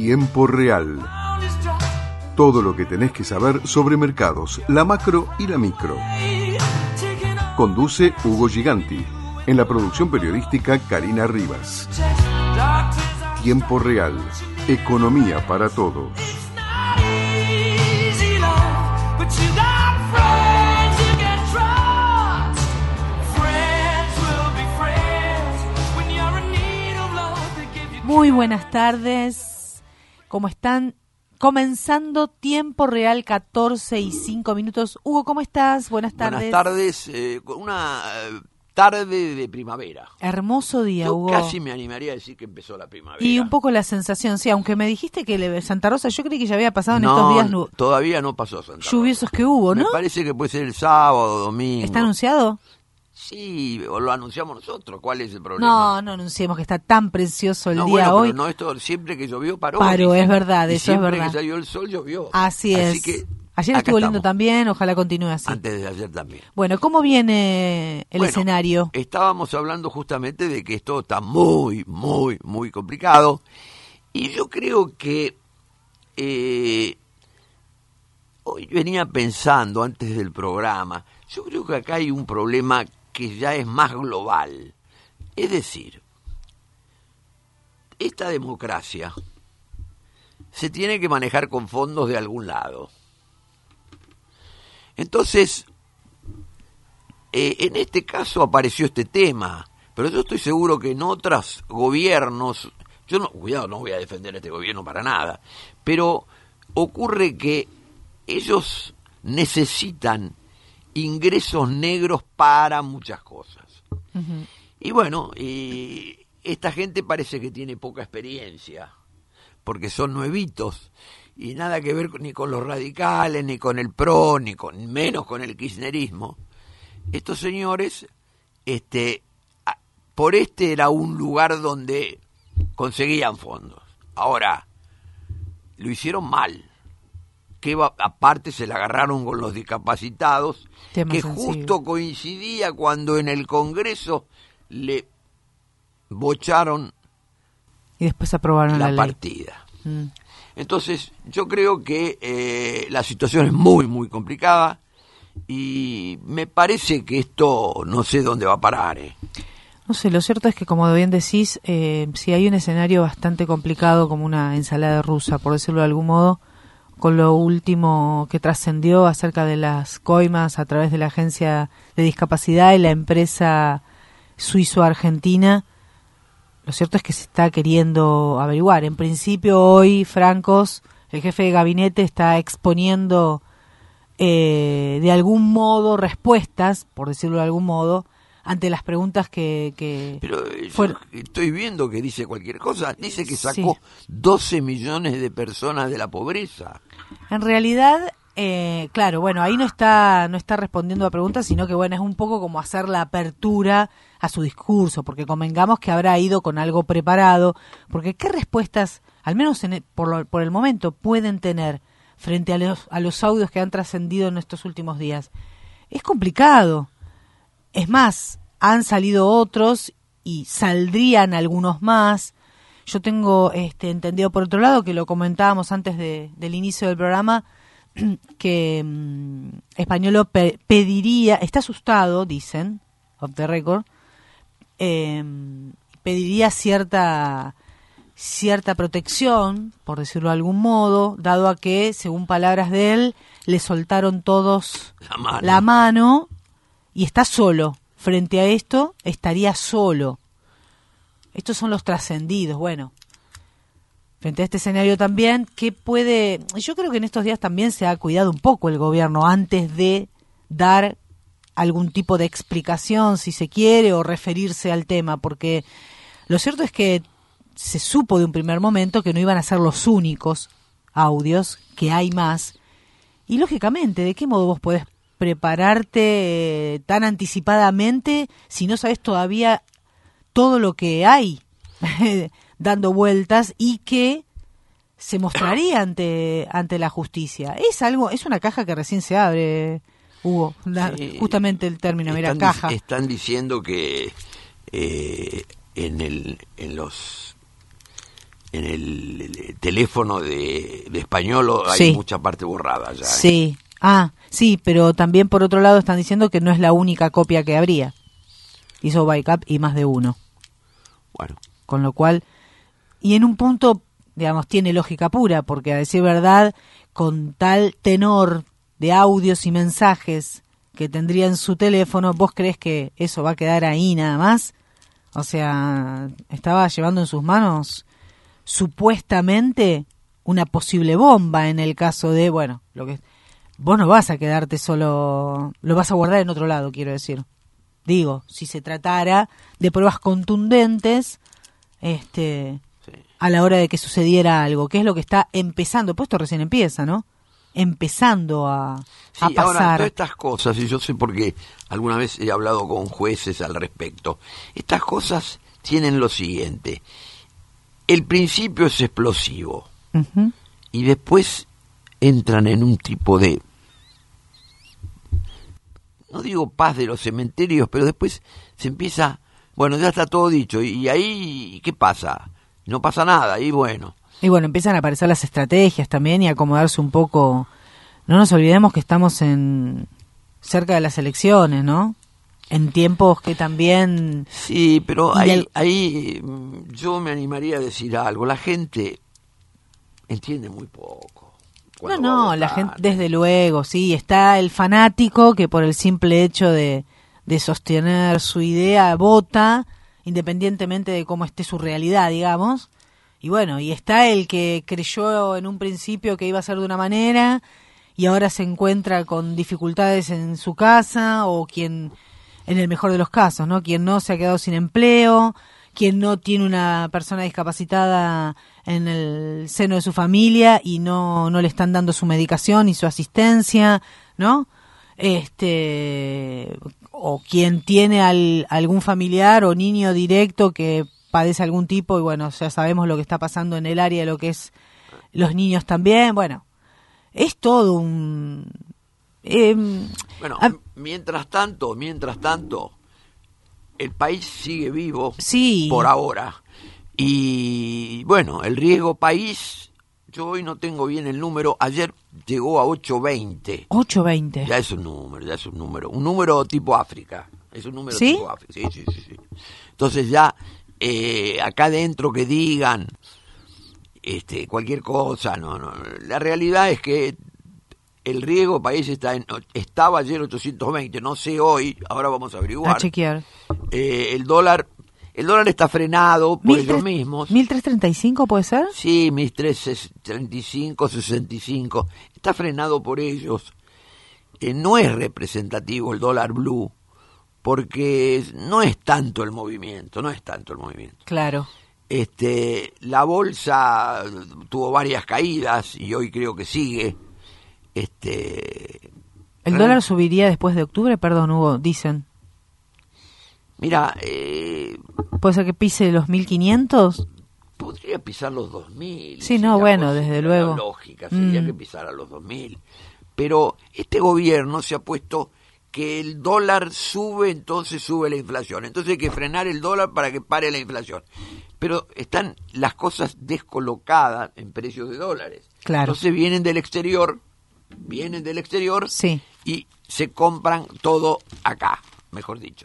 Tiempo Real. Todo lo que tenés que saber sobre mercados, la macro y la micro. Conduce Hugo Giganti. En la producción periodística, Karina Rivas. Tiempo Real. Economía para todos. Muy buenas tardes. ¿Cómo están? Comenzando Tiempo Real, 14:05. Hugo, ¿cómo estás? Buenas tardes. Buenas tardes. Una tarde de primavera. Hermoso día, Yo Hugo. casi me animaría a decir que empezó la primavera. Y un poco la sensación, sí, aunque me dijiste que Santa Rosa, yo creí que ya había pasado en estos días todavía no pasó Santa Rosa. Lluviosos que hubo, ¿no? Me parece que puede ser el sábado, domingo. ¿Está anunciado? Sí, o lo anunciamos nosotros. ¿Cuál es el problema? No anunciemos que está tan precioso el día bueno, hoy. Pero no, esto siempre que llovió paró. Paró, es verdad, eso es verdad. Siempre que salió el sol llovió. Así es. Que ayer estuvo lindo también, ojalá continúe así. Antes de ayer también. Bueno, ¿cómo viene el escenario? Estábamos hablando justamente de que esto está muy complicado. Y yo creo que hoy venía pensando antes del programa, yo creo que acá hay un problema que ya es más global. Es decir, esta democracia se tiene que manejar con fondos de algún lado. Entonces, en este caso apareció este tema, pero yo estoy seguro que en otros gobiernos, no voy a defender a este gobierno para nada, pero ocurre que ellos necesitan ingresos negros para muchas cosas. Uh-huh. Y bueno, esta gente parece que tiene poca experiencia, porque son nuevitos, y nada que ver ni con los radicales, ni con el PRO, menos con el kirchnerismo. Estos señores, por era un lugar donde conseguían fondos. Ahora, lo hicieron mal. Que aparte se la agarraron con los discapacitados, tema que sensible. Justo coincidía cuando en el Congreso le bocharon y después aprobaron la partida. Entonces yo creo que la situación es muy complicada y me parece que esto no sé dónde va a parar. No sé, lo cierto es que, como bien decís, si hay un escenario bastante complicado, como una ensalada rusa, por decirlo de algún modo, con lo último que trascendió acerca de las coimas a través de la Agencia de Discapacidad y la empresa suizo-argentina. Lo cierto es que se está queriendo averiguar. En principio, hoy, Francos, el jefe de gabinete, está exponiendo de algún modo respuestas, por decirlo de algún modo, ante las preguntas que Pero estoy viendo que dice cualquier cosa. Dice que sacó 12 millones de personas de la pobreza. En realidad, claro, bueno, ahí no está respondiendo a preguntas, sino que, bueno, es un poco como hacer la apertura a su discurso, porque convengamos que habrá ido con algo preparado, porque ¿qué respuestas, al menos por el momento, pueden tener frente a los audios que han trascendido en estos últimos días? Es complicado. Es más, han salido otros y saldrían algunos más. Yo tengo entendido, por otro lado, que lo comentábamos antes del inicio del programa, que Españolo pediría, está asustado, dicen, off the record, pediría cierta protección, por decirlo de algún modo, dado a que, según palabras de él, le soltaron todos la mano y está solo. Frente a esto, estaría solo. Estos son los trascendidos. Bueno, frente a este escenario también, yo creo que en estos días también se ha cuidado un poco el gobierno antes de dar algún tipo de explicación, si se quiere, o referirse al tema, porque lo cierto es que se supo de un primer momento que no iban a ser los únicos audios, que hay más, y lógicamente, ¿de qué modo vos podés prepararte tan anticipadamente si no sabes todavía todo lo que hay dando vueltas y que se mostraría ante la justicia? Es una caja que recién se abre, Hugo, justamente el término, mira, caja. Están diciendo que en los el teléfono de español hay Sí. mucha parte borrada ya. Sí. Sí, pero también por otro lado están diciendo que no es la única copia que habría. Hizo backup y más de uno. Bueno, Con lo cual, y en un punto, digamos, tiene lógica pura, porque a decir verdad, con tal tenor de audios y mensajes que tendría en su teléfono, ¿vos creés que eso va a quedar ahí nada más? O sea, estaba llevando en sus manos supuestamente una posible bomba en el caso de, bueno, lo que vos no vas a quedarte solo, lo vas a guardar en otro lado, quiero decir. Digo, si se tratara de pruebas contundentes, sí. a la hora de que sucediera algo, que es lo que está empezando, pues esto recién empieza, ¿no? Empezando a Sí, ahora, pasar. todas estas cosas, y yo sé porque alguna vez he hablado con jueces al respecto, estas cosas tienen lo siguiente: el principio es explosivo Ujú. y después entran en un tipo de, no digo paz de los cementerios, pero después se empieza, bueno, ya está todo dicho, y ahí, ¿qué pasa? No pasa nada, y bueno. Y bueno, empiezan a aparecer las estrategias también y a acomodarse un poco. No nos olvidemos que estamos cerca de las elecciones, ¿no? En tiempos que también... Sí, pero Y ahí yo me animaría a decir algo. La gente entiende muy poco. cuando va a No, la votar. gente, desde luego, sí, está el fanático que por el simple hecho de sostener su idea vota, independientemente de cómo esté su realidad, digamos. Y bueno, y está el que creyó en un principio que iba a ser de una manera y ahora se encuentra con dificultades en su casa, o quien, en el mejor de los casos, ¿no? Quien no se ha quedado sin empleo, quien no tiene una persona discapacitada en el seno de su familia y no le están dando su medicación y su asistencia, ¿no? O quien tiene algún familiar o niño directo que padece algún tipo, y bueno, ya sabemos lo que está pasando en el área de lo que es los niños también. Bueno, es todo un... Bueno, mientras tanto, el país sigue vivo Sí. por ahora. Y bueno, el riesgo país, yo hoy no tengo bien el número, ayer llegó a 820. 820. Ya es un número tipo África. Es un número ¿Sí? tipo África. Sí. Entonces ya acá adentro que digan cualquier cosa, no. La realidad es que el riesgo país estaba ayer 820, no sé hoy, ahora vamos a averiguar. A chequear. El dólar está frenado por ellos mismos. 1335 puede ser. Sí, 1335, 65. Está frenado por ellos. No es representativo el dólar blue, porque no es tanto el movimiento. Claro. La bolsa tuvo varias caídas y hoy creo que sigue. ¿El dólar subiría después de octubre? Perdón, Hugo, dicen. Mira, ¿Puede ser que pise los 1500? podría pisar los 2000. Sí, si no, la bueno, cosa desde fuera luego. lógica sería que pisara los 2000. Pero este gobierno se ha puesto que el dólar sube, entonces sube la inflación. Entonces hay que frenar el dólar para que pare la inflación. Pero están las cosas descolocadas en precios de dólares. Claro. Entonces vienen del exterior Sí. y se compran todo acá, mejor dicho.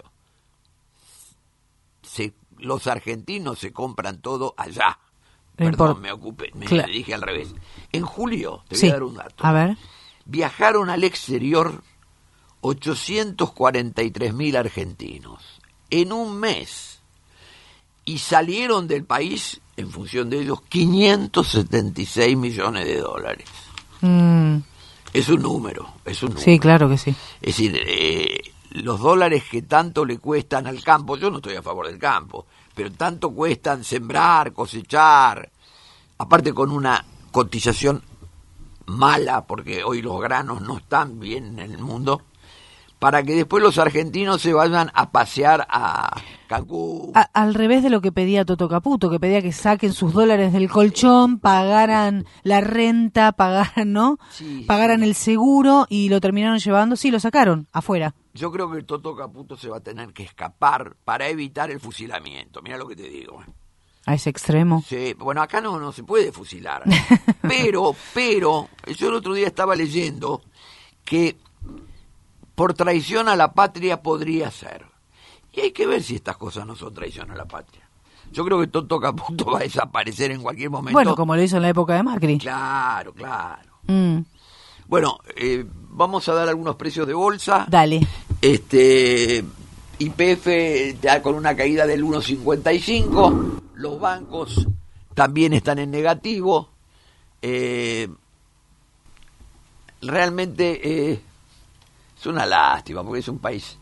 Los argentinos se compran todo allá. Perdón, me dije al revés. En julio, te voy a dar un dato. A ver. Viajaron al exterior 843.000 argentinos en un mes y salieron del país, en función de ellos, 576 millones de dólares. Es un número. Sí, claro que sí. Es decir, los dólares que tanto le cuestan al campo, yo no estoy a favor del campo, pero tanto cuestan sembrar, cosechar, aparte con una cotización mala, porque hoy los granos no están bien en el mundo, para que después los argentinos se vayan a pasear a Cancún. Al revés de lo que pedía Toto Caputo, que pedía que saquen sus dólares del colchón, pagaran la renta, pagaran el seguro, y lo terminaron llevando, sí, lo sacaron afuera. Yo creo que el Toto Caputo se va a tener que escapar para evitar el fusilamiento. Mira lo que te digo. A ese extremo. Sí, bueno, acá no se puede fusilar. Pero, yo el otro día estaba leyendo que por traición a la patria podría ser. Y hay que ver si estas cosas no son traición a la patria. Yo creo que Toto Caputo va a desaparecer en cualquier momento. Bueno, como lo hizo en la época de Macri. Claro. Bueno, vamos a dar algunos precios de bolsa. Dale. YPF ya con una caída del 1,55. Los bancos también están en negativo. Realmente es una lástima porque es un país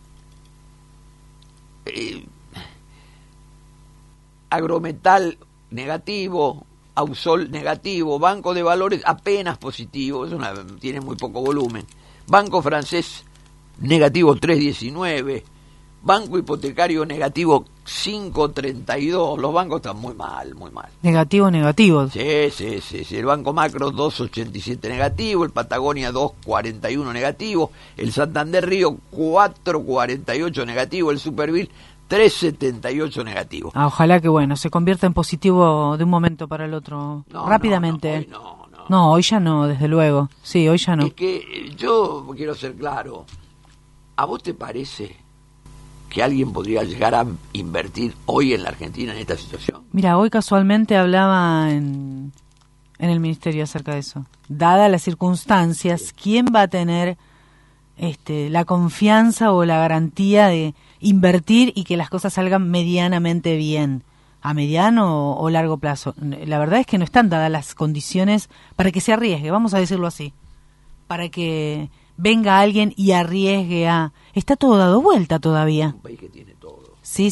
Agrometal negativo, Ausol negativo, Banco de Valores apenas positivo, tiene muy poco volumen. Banco Francés negativo 3,19, Banco Hipotecario negativo 5,32. Los bancos están muy mal. Negativo. Sí. El Banco Macro 2,87 negativo, el Patagonia 2,41 negativo, el Santander Río 4,48 negativo, el Superville 3,78 negativo. Ojalá que se convierta en positivo de un momento para el otro, rápidamente. No, hoy ya no, desde luego. Sí, hoy ya no. Es que yo quiero ser claro. ¿A vos te parece que alguien podría llegar a invertir hoy en la Argentina en esta situación? Mira, hoy casualmente hablaba en el ministerio acerca de eso. Dadas las circunstancias, ¿quién va a tener la confianza o la garantía de invertir y que las cosas salgan medianamente bien, a mediano o largo plazo? La verdad es que no están dadas las condiciones para que se arriesgue, vamos a decirlo así, para que venga alguien y arriesgue Está todo dado vuelta todavía. Un país que tiene todo. Sí.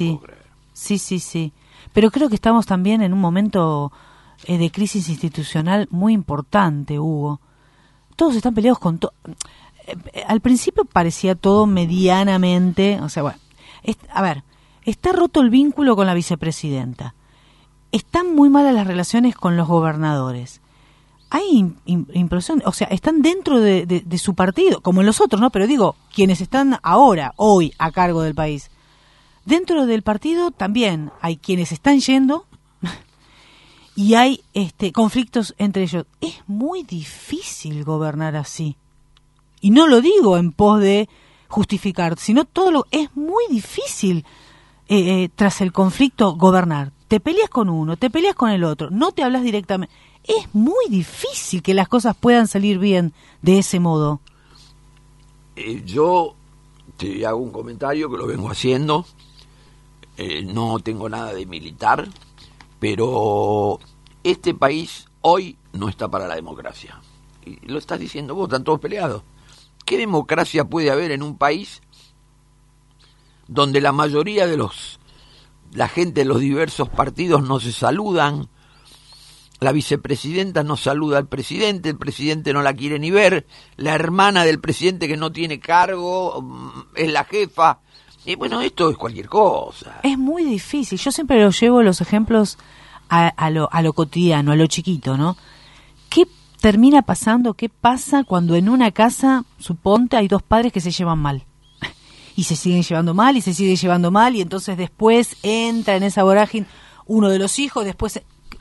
Pero creo que estamos también en un momento de crisis institucional muy importante, Hugo. Todos están peleados con todo. Al principio parecía todo medianamente, está roto el vínculo con la vicepresidenta. Están muy malas las relaciones con los gobernadores. Hay impresión, están dentro de su partido, como en los otros, ¿no? Pero digo, quienes están hoy, a cargo del país. Dentro del partido también hay quienes están yendo y hay conflictos entre ellos. Es muy difícil gobernar así. Y no lo digo en pos de justificar, sino es muy difícil tras el conflicto gobernar. Te peleas con uno, te peleas con el otro, no te hablas directamente. Es muy difícil que las cosas puedan salir bien de ese modo. Yo te hago un comentario que lo vengo haciendo. No tengo nada de militar, pero este país hoy no está para la democracia. Y lo estás diciendo vos, están todos peleados. ¿Qué democracia puede haber en un país donde la mayoría de la gente de los diversos partidos no se saludan? La vicepresidenta no saluda al presidente, el presidente no la quiere ni ver, la hermana del presidente que no tiene cargo es la jefa. Y bueno, esto es cualquier cosa. Es muy difícil. Yo siempre lo llevo los ejemplos a lo cotidiano, a lo chiquito, ¿no? ¿Qué termina pasando? ¿Qué pasa cuando en una casa, suponte, hay dos padres que se llevan mal? Y se siguen llevando mal, y se sigue llevando mal, y entonces después entra en esa vorágine uno de los hijos, después...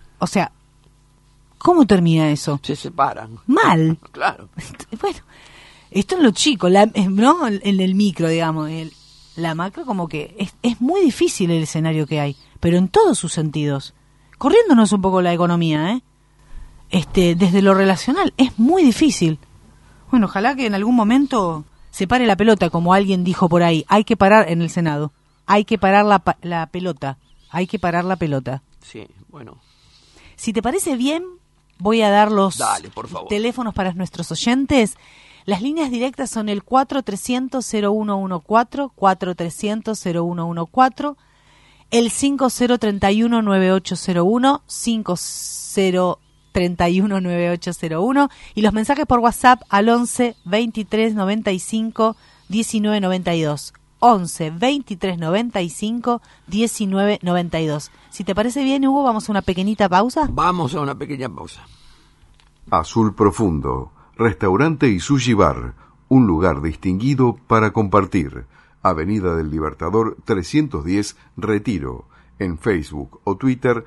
¿Cómo termina eso? Se separan. Mal. Claro. Bueno, esto en lo chico, ¿no? En el micro, digamos. La macro como que es muy difícil el escenario que hay, pero en todos sus sentidos. Corriéndonos un poco la economía, desde lo relacional, es muy difícil. Bueno, ojalá que en algún momento se pare la pelota, como alguien dijo por ahí. Hay que parar en el Senado. Hay que parar la pelota. Hay que parar la pelota. Sí, bueno. Si te parece bien, voy a dar los teléfonos para nuestros oyentes. Las líneas directas son el 4300-0114, 4300-0114, el 5031-9801, 5031-9801, y los mensajes por WhatsApp al 11 23 95 19 92. 11 23 95 19 92. Si te parece bien, Hugo, vamos a una pequeñita pausa. Vamos a una pequeña pausa. Azul Profundo, restaurante y sushi bar, un lugar distinguido para compartir. Avenida del Libertador 310, Retiro, En Facebook o Twitter,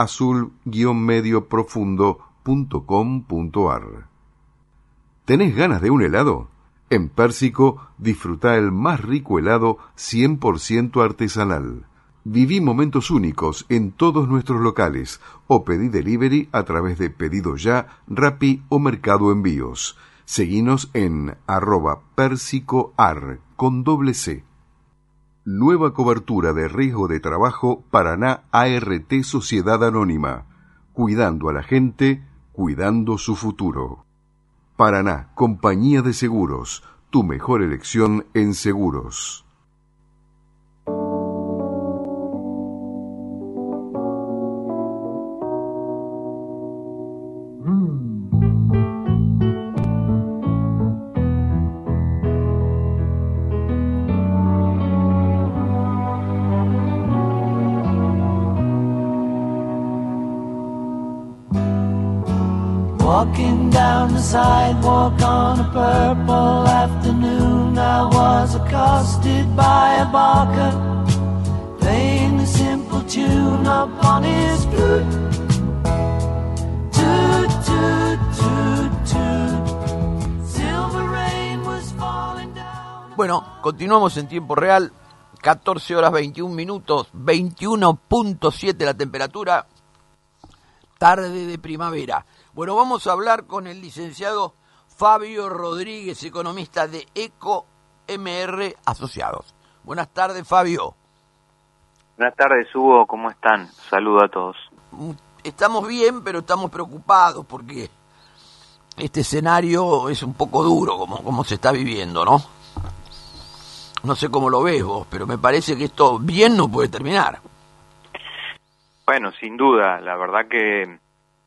azul-medioprofundo.com.ar. ¿Tenés ganas de un helado? En Pérsico, disfruta el más rico helado 100% artesanal. Viví momentos únicos en todos nuestros locales o pedí delivery a través de Pedido Ya, Rappi o Mercado Envíos. Seguinos en @persicoar con C. Nueva cobertura de riesgo de trabajo Paraná ART Sociedad Anónima. Cuidando a la gente, cuidando su futuro. Paraná, Compañía de Seguros. Tu mejor elección en seguros. Walking down the sidewalk on a purple afternoon, I was accosted by a barker playing a simple tune upon his flute. Toot, toot, toot, toot. Silver rain was falling down. Bueno, continuamos en tiempo real, 14 horas 21 minutos, 21.7 la temperatura, tarde de primavera. Bueno, vamos a hablar con el licenciado Fabio Rodríguez, economista de EcoMR Asociados. Buenas tardes, Fabio. Buenas tardes, Hugo, ¿cómo están? Saludo a todos. Estamos bien, pero estamos preocupados porque este escenario es un poco duro, como se está viviendo, ¿no? No sé cómo lo ves vos, pero me parece que esto bien no puede terminar. Bueno, sin duda, la verdad que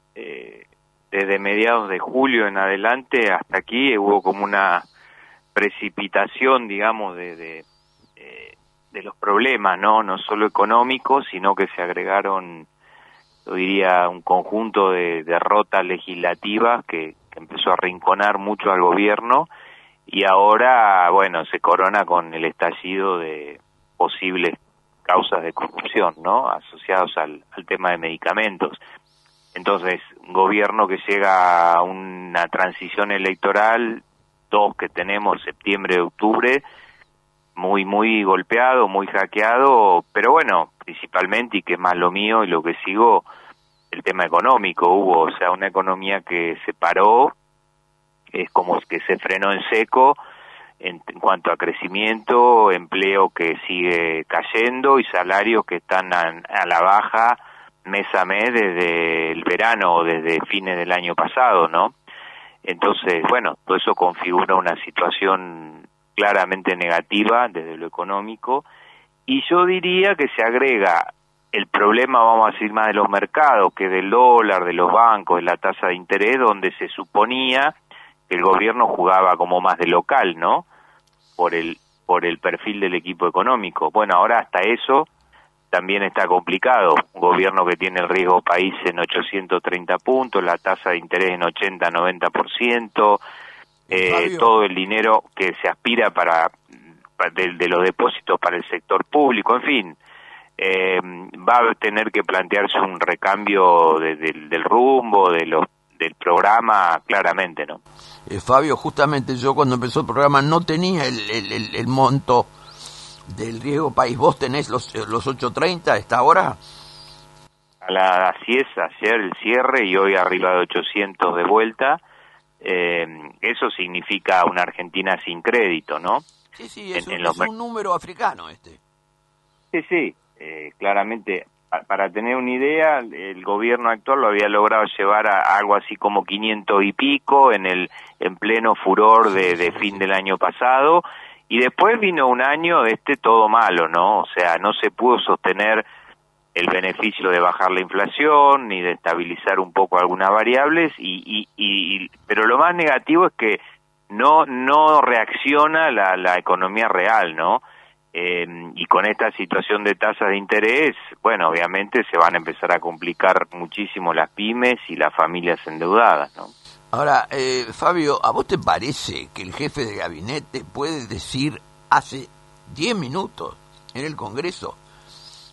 desde mediados de julio en adelante hasta aquí hubo como una precipitación, digamos, de los problemas, no solo económicos, sino que se agregaron, yo diría, un conjunto de derrotas legislativas que empezó a arrinconar mucho al gobierno y ahora, bueno, se corona con el estallido de posibles causas de corrupción, ¿no?, asociados al tema de medicamentos. Entonces, un gobierno que llega a una transición electoral, que tenemos septiembre, octubre, muy golpeado, muy hackeado, pero bueno, principalmente, y que es más lo mío y lo que sigo, el tema económico, Hugo, o sea, una economía que se paró, es como que se frenó en seco en cuanto a crecimiento, empleo que sigue cayendo y salarios que están a la baja mes a mes desde el verano o desde fines del año pasado, ¿no? Entonces, bueno, todo eso configura una situación claramente negativa desde lo económico y yo diría que se agrega el problema, vamos a decir, más de los mercados que del dólar, de los bancos, de la tasa de interés, donde se suponía que el gobierno jugaba como más de local, ¿no?, por el perfil del equipo económico. Bueno, ahora hasta eso también está complicado. Un gobierno que tiene el riesgo país en 830 puntos, la tasa de interés en 80-90%, todo el dinero que se aspira de los depósitos para el sector público, en fin, va a tener que plantearse un recambio del rumbo, del programa, claramente, ¿no? Fabio, justamente yo cuando empezó el programa no tenía el monto del riesgo país. ¿Vos tenés los 830 a esta hora? Así es, ayer el cierre y hoy arriba de 800 de vuelta. Eso significa una Argentina sin crédito, ¿no? Sí, es un número africano este. Sí, claramente. Para tener una idea, el gobierno actual lo había logrado llevar a algo así como 500 y pico en pleno furor de fin del año pasado. Y después vino un año todo malo, ¿no? O sea, no se pudo sostener el beneficio de bajar la inflación ni de estabilizar un poco algunas variables pero lo más negativo es que no reacciona la economía real, ¿no? Y con esta situación de tasas de interés, bueno, obviamente se van a empezar a complicar muchísimo las pymes y las familias endeudadas, ¿no? Ahora, Fabio, ¿a vos te parece que el jefe de gabinete puede decir hace 10 minutos en el Congreso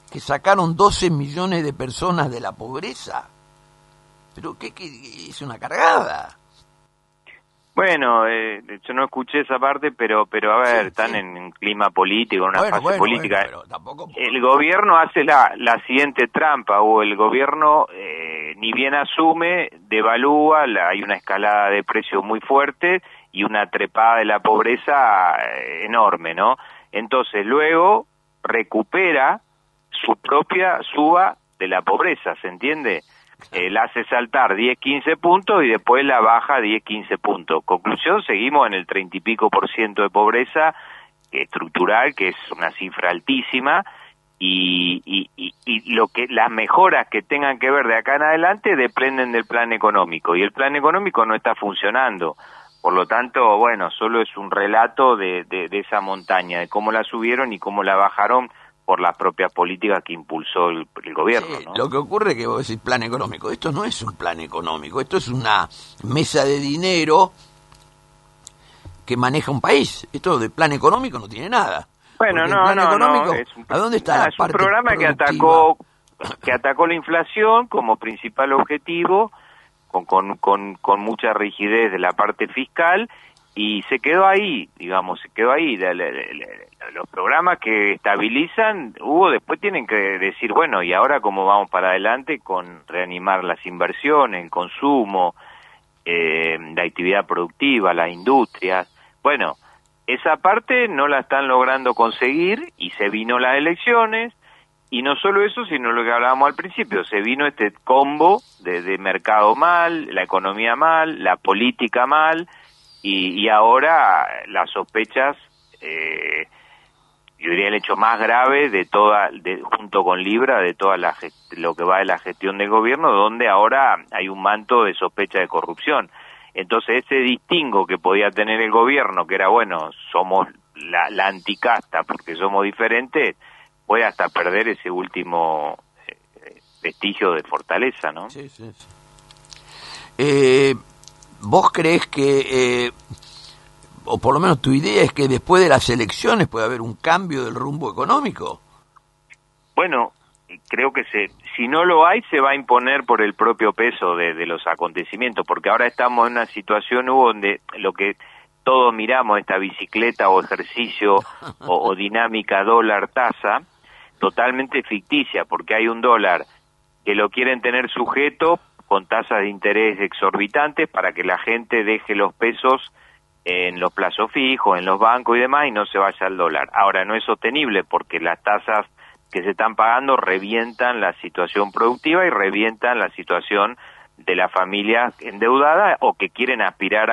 que sacaron 12 millones de personas de la pobreza. Pero ¿qué es una cargada? Bueno, yo no escuché esa parte, pero a ver, Sí, están sí. en clima político, en una fase política. Pero tampoco... El gobierno hace la siguiente trampa, o el gobierno ni bien asume, devalúa, hay una escalada de precios muy fuerte y una trepada de la pobreza enorme, ¿no? Entonces luego recupera su propia suba de la pobreza, ¿se entiende? La hace saltar 10, 15 puntos y después la baja 10, 15 puntos. Conclusión, seguimos en el 30 y pico % de pobreza estructural, que es una cifra altísima, y lo que las mejoras que tengan que ver de acá en adelante dependen del plan económico, y el plan económico no está funcionando. Por lo tanto, bueno, solo es un relato de esa montaña, de cómo la subieron y cómo la bajaron por las propias políticas que impulsó el gobierno, Sí, ¿no? lo que ocurre es que vos decís plan económico. Esto no es un plan económico, esto es una mesa de dinero que maneja un país. Esto de plan económico no tiene nada. Bueno, Porque el plan económico, ¿a dónde está la es un parte programa productiva? que atacó la inflación como principal objetivo, con mucha rigidez de la parte fiscal, y se quedó ahí, digamos, se quedó ahí. Los programas que estabilizan, después tienen que decir, bueno, ¿y ahora cómo vamos para adelante con reanimar las inversiones, el consumo, la actividad productiva, las industrias? Bueno, esa parte no la están logrando conseguir y se vino las elecciones, y no solo eso, sino lo que hablábamos al principio, se vino este combo de mercado mal, la economía mal, la política mal, y ahora las sospechas, yo diría el hecho más grave junto con Libra, de toda lo que va de la gestión del gobierno, donde ahora hay un manto de sospecha de corrupción. Entonces ese distingo que podía tener el gobierno, que era, bueno, somos la anticasta porque somos diferentes, puede hasta perder ese último vestigio de fortaleza, ¿no? Sí, sí, sí. ¿Vos creés que, o por lo menos tu idea es que después de las elecciones puede haber un cambio del rumbo económico? Bueno, creo que si no lo hay, se va a imponer por el propio peso de los acontecimientos, porque ahora estamos en una situación donde lo que todos miramos, esta bicicleta o ejercicio o dinámica dólar-tasa, totalmente ficticia, porque hay un dólar que lo quieren tener sujeto con tasas de interés exorbitantes para que la gente deje los pesos en los plazos fijos, en los bancos y demás, y no se vaya al dólar. Ahora, no es sostenible porque las tasas que se están pagando revientan la situación productiva y revientan la situación de las familias endeudadas o que quieren aspirar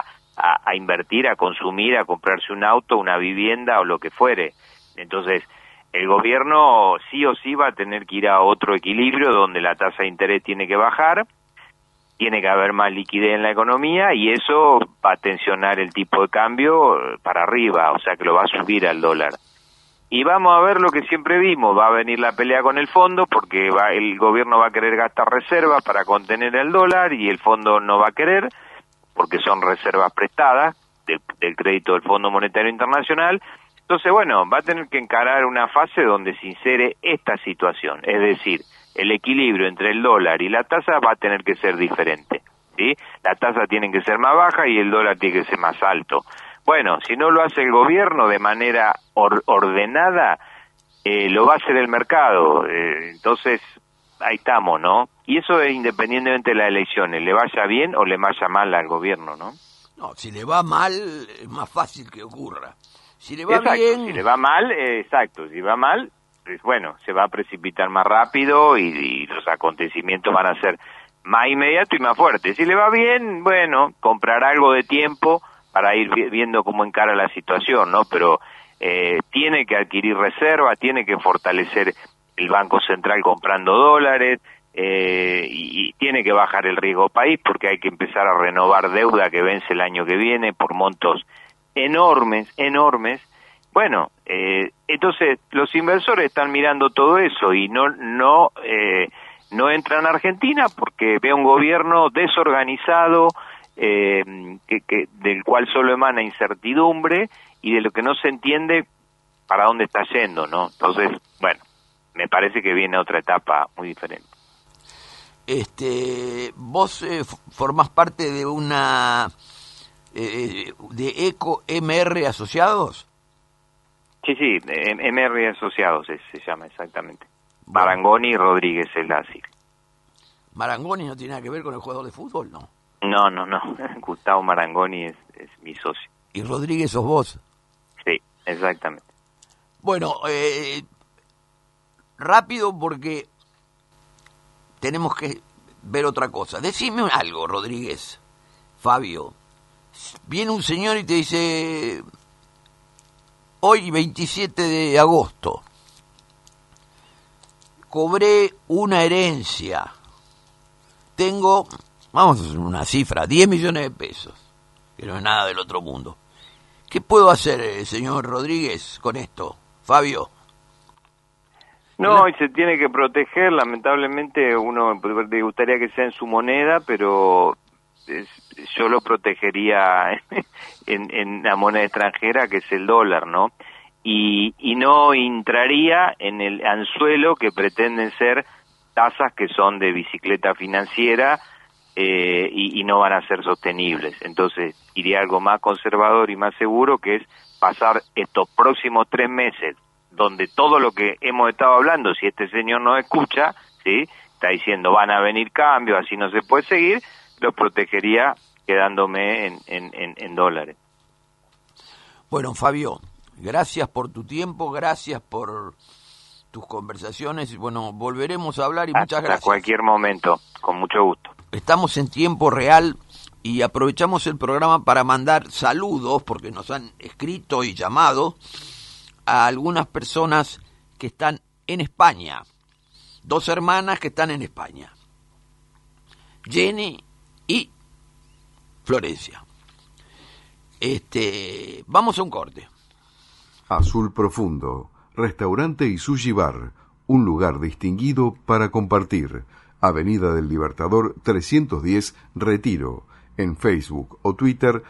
a invertir, a consumir, a comprarse un auto, una vivienda o lo que fuere. Entonces, el gobierno sí o sí va a tener que ir a otro equilibrio donde la tasa de interés tiene que bajar, tiene que haber más liquidez en la economía, y eso va a tensionar el tipo de cambio para arriba, o sea que lo va a subir al dólar. Y vamos a ver lo que siempre vimos, va a venir la pelea con el fondo, porque el gobierno va a querer gastar reservas para contener el dólar y el fondo no va a querer, porque son reservas prestadas del crédito del Fondo Monetario Internacional. Entonces, bueno, va a tener que encarar una fase donde se insere esta situación, es decir, el equilibrio entre el dólar y la tasa va a tener que ser diferente, ¿sí? La tasa tiene que ser más baja y el dólar tiene que ser más alto. Bueno, si no lo hace el gobierno de manera ordenada, lo va a hacer el mercado. Entonces, ahí estamos, ¿no? Y eso es independientemente de las elecciones, le vaya bien o le vaya mal al gobierno, ¿no? No, si le va mal, es más fácil que ocurra. Si le va Exacto, bien... si le va mal, si va mal, pues bueno, se va a precipitar más rápido y los acontecimientos van a ser más inmediatos y más fuertes. Si le va bien, bueno, comprar algo de tiempo para ir viendo cómo encara la situación, ¿no? Pero tiene que adquirir reservas, tiene que fortalecer el Banco Central comprando dólares, y tiene que bajar el riesgo país porque hay que empezar a renovar deuda que vence el año que viene por montos enormes. Bueno, entonces los inversores están mirando todo eso y no entran a Argentina porque ve un gobierno desorganizado, del cual solo emana incertidumbre y de lo que no se entiende para dónde está yendo, ¿no? Entonces, bueno, me parece que viene otra etapa muy diferente. Vos formás parte de una de Eco MR Asociados. Sí, MR Asociados se llama exactamente. Marangoni y Rodríguez es la sigla. Marangoni no tiene nada que ver con el jugador de fútbol, ¿no? No. Gustavo Marangoni es mi socio. ¿Y Rodríguez sos vos? Sí, exactamente. Bueno, rápido porque tenemos que ver otra cosa. Decime algo, Rodríguez, Fabio. Viene un señor y te dice, hoy 27 de agosto, cobré una herencia. Tengo, vamos a hacer una cifra, 10 millones de pesos, que no es nada del otro mundo. ¿Qué puedo hacer, señor Rodríguez, con esto? Fabio. No, y se tiene que proteger, lamentablemente uno le gustaría que sea en su moneda, pero yo lo protegería en la moneda extranjera, que es el dólar, ¿no? Y no entraría en el anzuelo que pretenden ser tasas que son de bicicleta financiera y no van a ser sostenibles. Entonces iría algo más conservador y más seguro, que es pasar estos próximos 3 meses donde todo lo que hemos estado hablando, si este señor no escucha, ¿sí?, está diciendo van a venir cambios, así no se puede seguir, lo protegería quedándome en dólares. Bueno, Fabio, gracias por tu tiempo, gracias por tus conversaciones, y bueno, volveremos a hablar y muchas gracias. Hasta cualquier momento, con mucho gusto. Estamos en tiempo real y aprovechamos el programa para mandar saludos, porque nos han escrito y llamado a algunas personas que están en España, 2 hermanas que están en España, Jenny y Florencia. Vamos a un corte. Azul Profundo, restaurante y sushi bar, un lugar distinguido para compartir. Avenida del Libertador 310, Retiro. En Facebook o Twitter,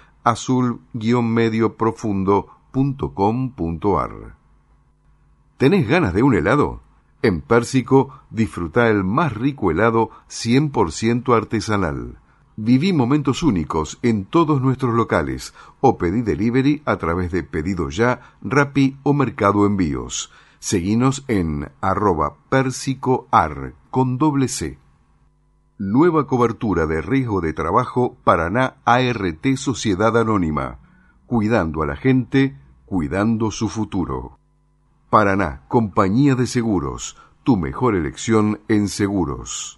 azul-medioprofundo.com.ar. ¿Tenés ganas de un helado? En Pérsico, disfruta el más rico helado 100% artesanal. Viví momentos únicos en todos nuestros locales o pedí delivery a través de Pedido Ya, Rappi o Mercado Envíos. Seguinos en @persicoar con C. Nueva cobertura de riesgo de trabajo Paraná ART Sociedad Anónima. Cuidando a la gente, cuidando su futuro. Paraná, Compañía de Seguros. Tu mejor elección en seguros.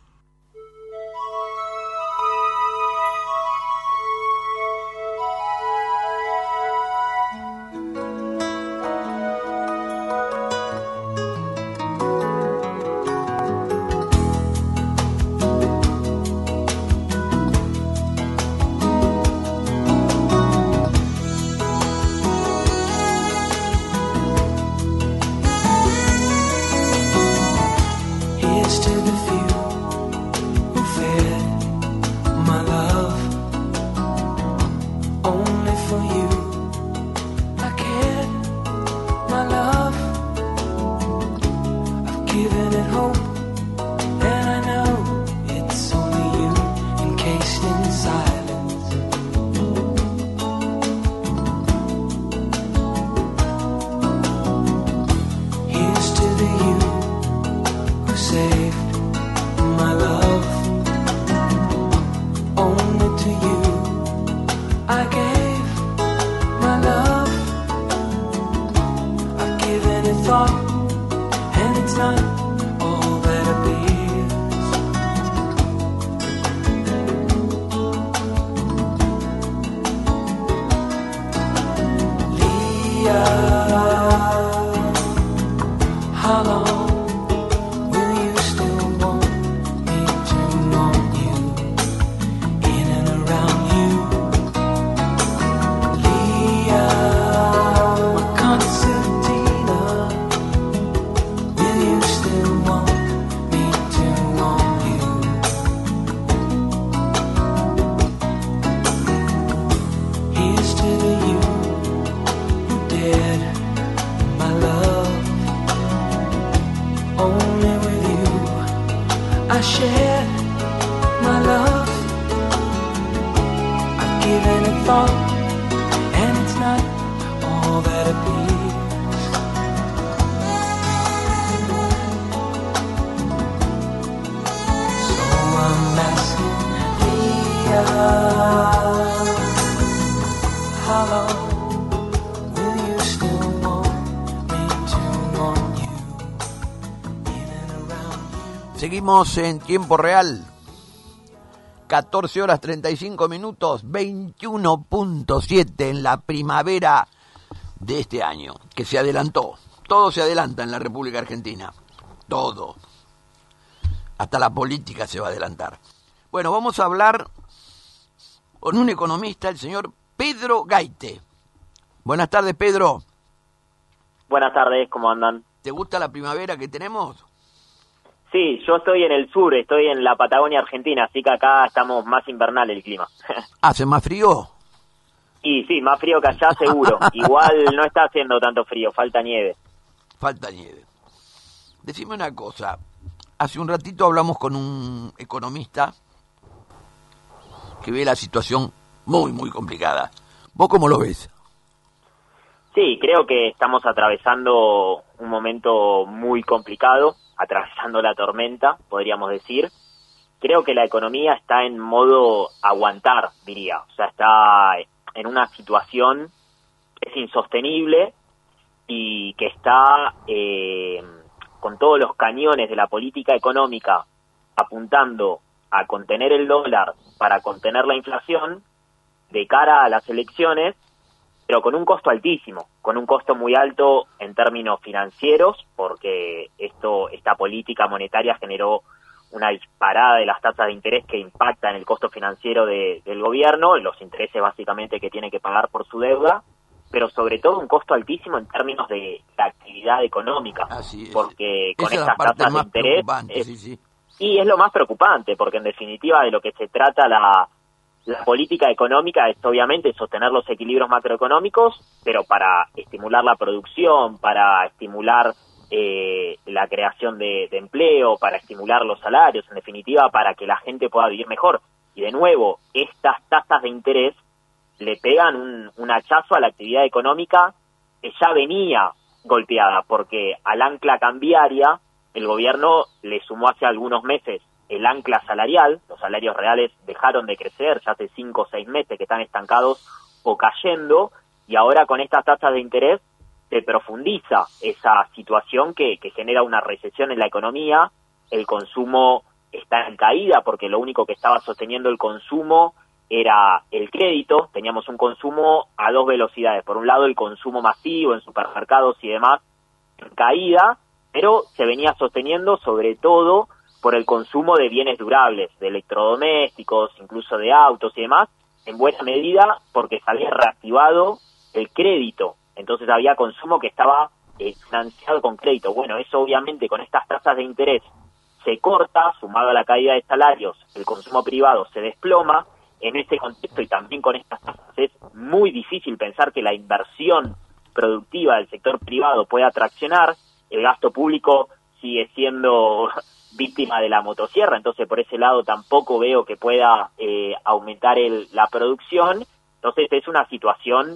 how long will you still want me to want you, even around you? Seguimos en tiempo real. 14 horas 35 minutos, 21.7 en la primavera de este año, que se adelantó. Todo se adelanta en la República Argentina. Todo. Hasta la política se va a adelantar. Bueno, vamos a hablar con un economista, el señor Pedro Gaite. Buenas tardes, Pedro. Buenas tardes, ¿cómo andan? ¿Te gusta la primavera que tenemos? Sí, yo estoy en el sur, estoy en la Patagonia Argentina, así que acá estamos más invernal el clima. ¿Hace más frío? Y sí, más frío que allá seguro. Igual no está haciendo tanto frío, falta nieve. Falta nieve. Decime una cosa. Hace un ratito hablamos con un economista que ve la situación muy, muy complicada. ¿Vos cómo lo ves? Sí, creo que estamos atravesando un momento muy complicado, atravesando la tormenta, podríamos decir. Creo que la economía está en modo aguantar, diría. O sea, está en una situación que es insostenible y que está con todos los cañones de la política económica apuntando a contener el dólar para contener la inflación de cara a las elecciones, pero con un costo altísimo, con un costo muy alto en términos financieros, porque esta política monetaria generó una disparada de las tasas de interés que impacta en el costo financiero del gobierno, los intereses básicamente que tiene que pagar por su deuda, pero sobre todo un costo altísimo en términos de la actividad económica, porque con estas tasas de interés y es lo más preocupante, porque en definitiva de lo que se trata la política económica es obviamente sostener los equilibrios macroeconómicos, pero para estimular la producción, para estimular la creación de empleo, para estimular los salarios, en definitiva para que la gente pueda vivir mejor. Y de nuevo, estas tasas de interés le pegan un hachazo a la actividad económica que ya venía golpeada, porque al ancla cambiaria el gobierno le sumó hace algunos meses el ancla salarial. Los salarios reales dejaron de crecer ya hace 5 o 6 meses que están estancados o cayendo, y ahora con estas tasas de interés se profundiza esa situación que genera una recesión en la economía. El consumo está en caída porque lo único que estaba sosteniendo el consumo era el crédito. Teníamos un consumo a 2 velocidades. Por un lado el consumo masivo en supermercados y demás en caída, pero se venía sosteniendo sobre todo por el consumo de bienes durables, de electrodomésticos, incluso de autos y demás, en buena medida porque se había reactivado el crédito. Entonces había consumo que estaba financiado con crédito. Bueno, eso obviamente con estas tasas de interés se corta, sumado a la caída de salarios, el consumo privado se desploma. En ese contexto y también con estas tasas es muy difícil pensar que la inversión productiva del sector privado pueda traccionar. El gasto público sigue siendo víctima de la motosierra, entonces por ese lado tampoco veo que pueda aumentar la producción. Entonces es una situación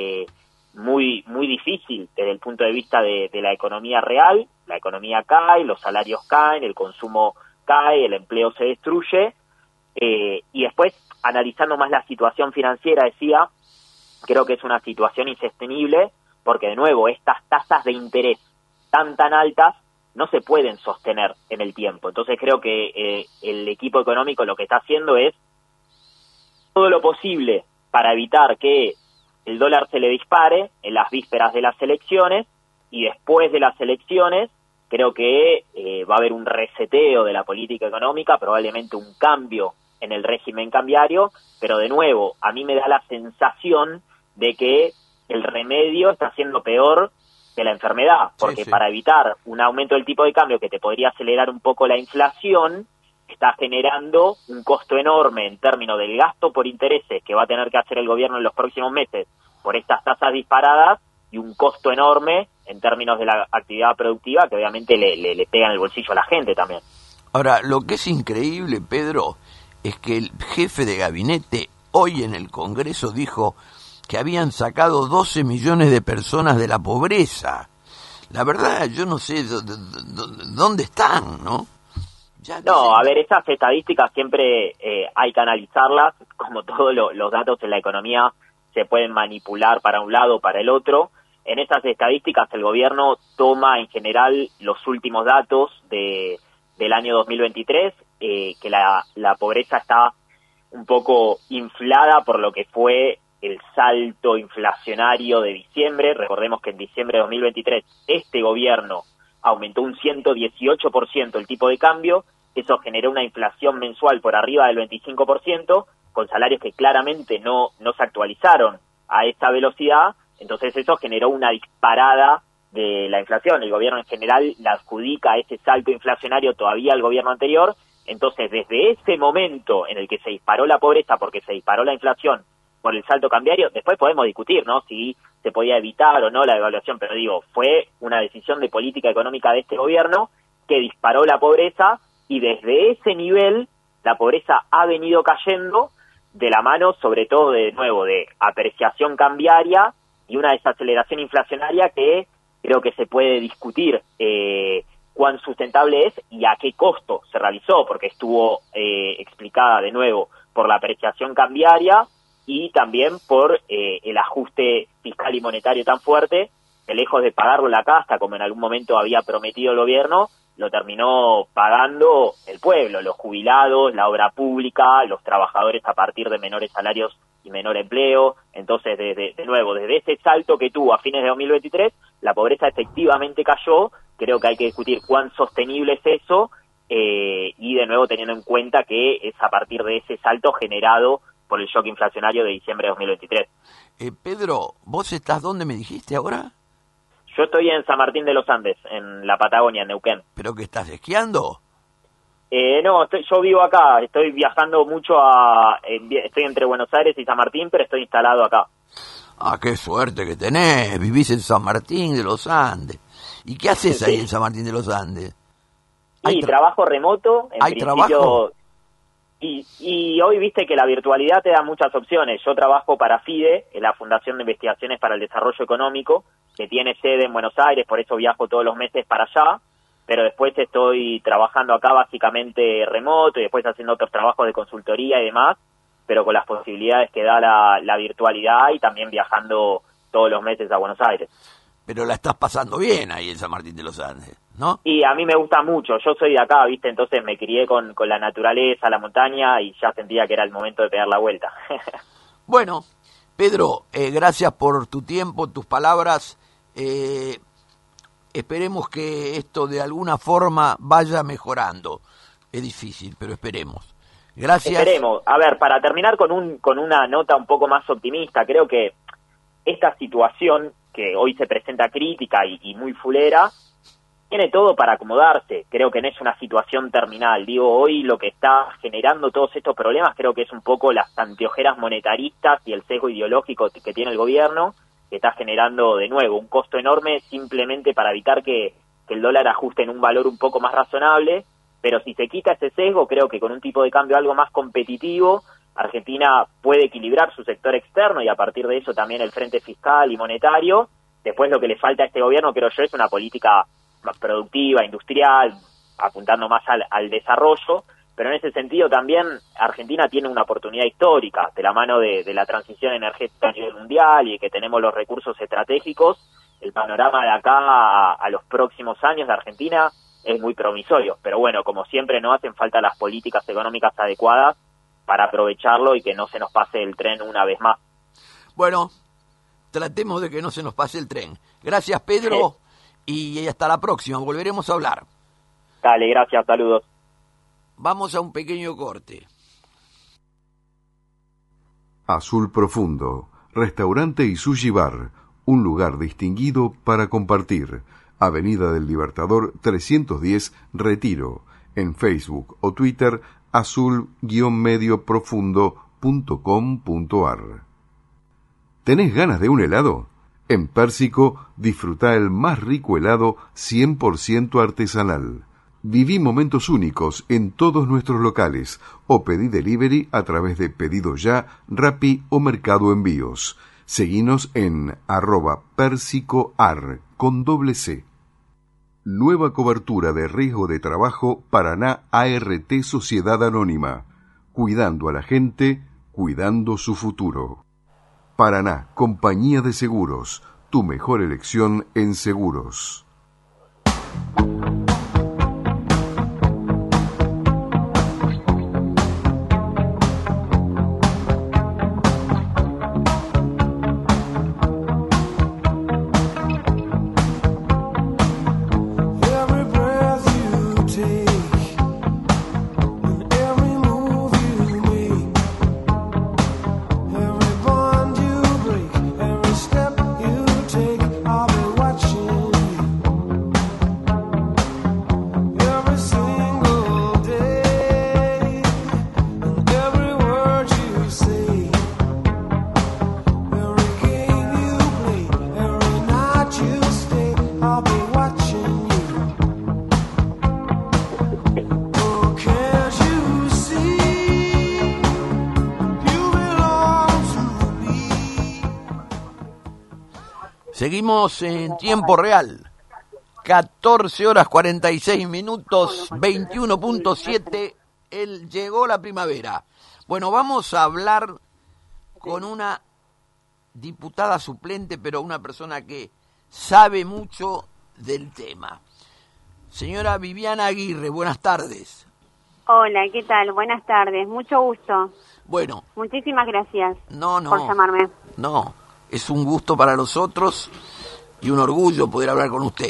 muy muy difícil desde el punto de vista de la economía real. La economía cae, los salarios caen, el consumo cae, el empleo se destruye, y después, analizando más la situación financiera, decía, creo que es una situación insostenible, porque de nuevo, estas tasas de interés tan altas no se pueden sostener en el tiempo. Entonces creo que el equipo económico lo que está haciendo es todo lo posible para evitar que el dólar se le dispare en las vísperas de las elecciones, y después de las elecciones creo que va a haber un reseteo de la política económica, probablemente un cambio en el régimen cambiario, pero de nuevo, a mí me da la sensación de que el remedio está siendo peor que la enfermedad, porque para evitar un aumento del tipo de cambio que te podría acelerar un poco la inflación, está generando un costo enorme en términos del gasto por intereses que va a tener que hacer el gobierno en los próximos meses por estas tasas disparadas, y un costo enorme en términos de la actividad productiva que obviamente le pega en el bolsillo a la gente también. Ahora, lo que es increíble, Pedro, es que el jefe de gabinete hoy en el Congreso dijo que habían sacado 12 millones de personas de la pobreza. La verdad, yo no sé dónde están, ¿no? No, a ver, esas estadísticas siempre hay que analizarlas, como todos los datos en la economía se pueden manipular para un lado o para el otro. En esas estadísticas el gobierno toma en general los últimos datos del año 2023, que la pobreza está un poco inflada por lo que fue el salto inflacionario de diciembre. Recordemos que en diciembre de 2023 este gobierno aumentó un 118% el tipo de cambio. Eso generó una inflación mensual por arriba del 25%, con salarios que claramente no se actualizaron a esa velocidad. Entonces eso generó una disparada de la inflación. El gobierno en general la adjudica ese salto inflacionario todavía al gobierno anterior. Entonces, desde ese momento en el que se disparó la pobreza porque se disparó la inflación por el salto cambiario, después podemos discutir, ¿no?, si se podía evitar o no la devaluación, pero digo, fue una decisión de política económica de este gobierno que disparó la pobreza, y desde ese nivel la pobreza ha venido cayendo de la mano, sobre todo, de nuevo, de apreciación cambiaria y una desaceleración inflacionaria que creo que se puede discutir cuán sustentable es y a qué costo se realizó, porque estuvo explicada de nuevo por la apreciación cambiaria y también por el ajuste fiscal y monetario tan fuerte que, lejos de pagarlo la casta, como en algún momento había prometido el gobierno, lo terminó pagando el pueblo, los jubilados, la obra pública, los trabajadores a partir de menores salarios y menor empleo. Entonces, de nuevo, desde ese salto que tuvo a fines de 2023, la pobreza efectivamente cayó. Creo que hay que discutir cuán sostenible es eso, y de nuevo teniendo en cuenta que es a partir de ese salto generado por el shock inflacionario de diciembre de 2023. Pedro, ¿vos estás dónde me dijiste ahora? Yo estoy en San Martín de los Andes, en la Patagonia, en Neuquén. ¿Pero que estás esquiando? No, yo vivo acá, estoy viajando mucho estoy entre Buenos Aires y San Martín, pero estoy instalado acá. Ah, qué suerte que tenés, vivís en San Martín de los Andes. ¿Y qué haces ahí en San Martín de los Andes? Y trabajo remoto, en ¿Hay principio, trabajo? Y hoy viste que la virtualidad te da muchas opciones. Yo trabajo para FIDE, la Fundación de Investigaciones para el Desarrollo Económico, que tiene sede en Buenos Aires, por eso viajo todos los meses para allá, pero después estoy trabajando acá básicamente remoto y después haciendo otros trabajos de consultoría y demás, pero con las posibilidades que da la virtualidad y también viajando todos los meses a Buenos Aires. Pero la estás pasando bien ahí en San Martín de los Andes, ¿no? Y a mí me gusta mucho, yo soy de acá, ¿viste? Entonces me crié con la naturaleza, la montaña, y ya sentía que era el momento de pegar la vuelta. Bueno, Pedro, gracias por tu tiempo, tus palabras. Esperemos que esto de alguna forma vaya mejorando. Es difícil, pero esperemos. Gracias. Esperemos. A ver, para terminar con una nota un poco más optimista, creo que esta situación que hoy se presenta crítica y muy fulera, tiene todo para acomodarse. Creo que no es una situación terminal. Digo, hoy lo que está generando todos estos problemas creo que es un poco las anteojeras monetaristas y el sesgo ideológico que tiene el gobierno, que está generando de nuevo un costo enorme simplemente para evitar que el dólar ajuste en un valor un poco más razonable. Pero si se quita ese sesgo, creo que con un tipo de cambio algo más competitivo, Argentina puede equilibrar su sector externo y a partir de eso también el frente fiscal y monetario. Después lo que le falta a este gobierno, creo yo, es una política más productiva, industrial, apuntando más al desarrollo, pero en ese sentido también Argentina tiene una oportunidad histórica de la mano de la transición energética a nivel mundial y que tenemos los recursos estratégicos. El panorama de acá a los próximos años de Argentina es muy promisorio, pero bueno, como siempre no hacen falta las políticas económicas adecuadas para aprovecharlo y que no se nos pase el tren una vez más. Bueno, tratemos de que no se nos pase el tren. Gracias, Pedro. Y hasta la próxima, volveremos a hablar. Dale, gracias, saludos. Vamos a un pequeño corte. Azul Profundo, restaurante y sushi bar, un lugar distinguido para compartir. Avenida del Libertador 310, Retiro. En Facebook o Twitter, azul-medioprofundo.com.ar. ¿Tenés ganas de un helado? En Pérsico, disfruta el más rico helado 100% artesanal. Viví momentos únicos en todos nuestros locales o pedí delivery a través de Pedido Ya, Rappi o Mercado Envíos. Seguinos en @persicoar con C. Nueva cobertura de riesgo de trabajo Paraná ART Sociedad Anónima. Cuidando a la gente, cuidando su futuro. Paraná, Compañía de Seguros, tu mejor elección en seguros. Seguimos en tiempo real, 14 horas 46 minutos, 21.7, llegó la primavera. Bueno, vamos a hablar con una diputada suplente, pero una persona que sabe mucho del tema. Señora Viviana Aguirre, buenas tardes. Hola, ¿qué tal? Buenas tardes, mucho gusto. Bueno. Muchísimas gracias por llamarme. No, es un gusto para nosotros y un orgullo poder hablar con usted.